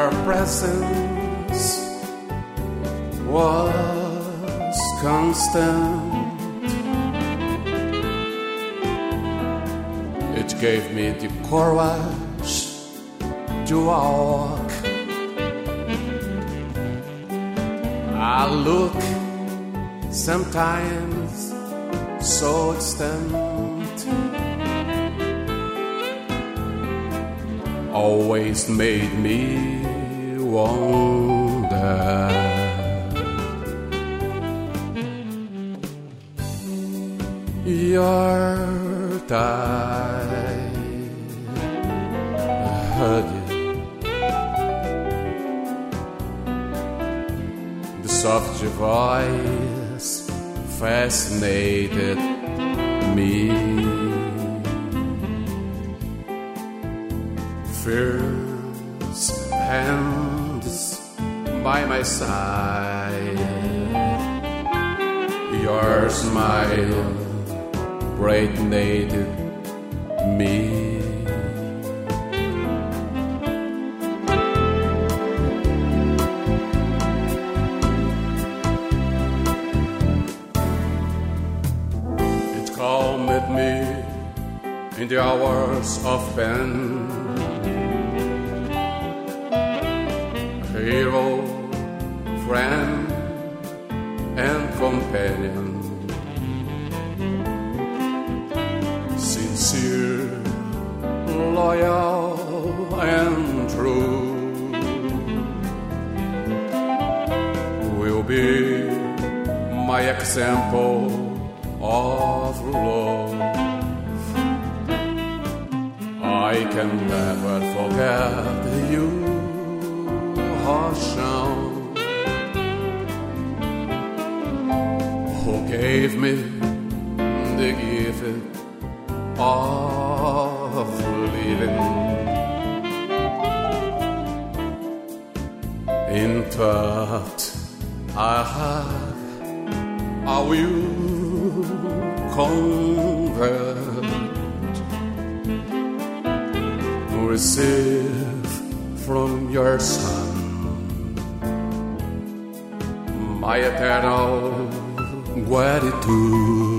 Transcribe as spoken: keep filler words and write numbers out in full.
your presence was constant. It gave me the courage to walk. I look sometimes so distant, always made me wonder. Your tired, the soft voice fascinated me. Fierce hands by my side, your smile brightening me. It calmed me in the hours of pain. Hero, friend, and companion, sincere, loyal, and true, will be my example of love. I can never forget you, Ocean, who gave me the gift of living. In thought I have, I will convert, receive from your Son my eternal gratitude.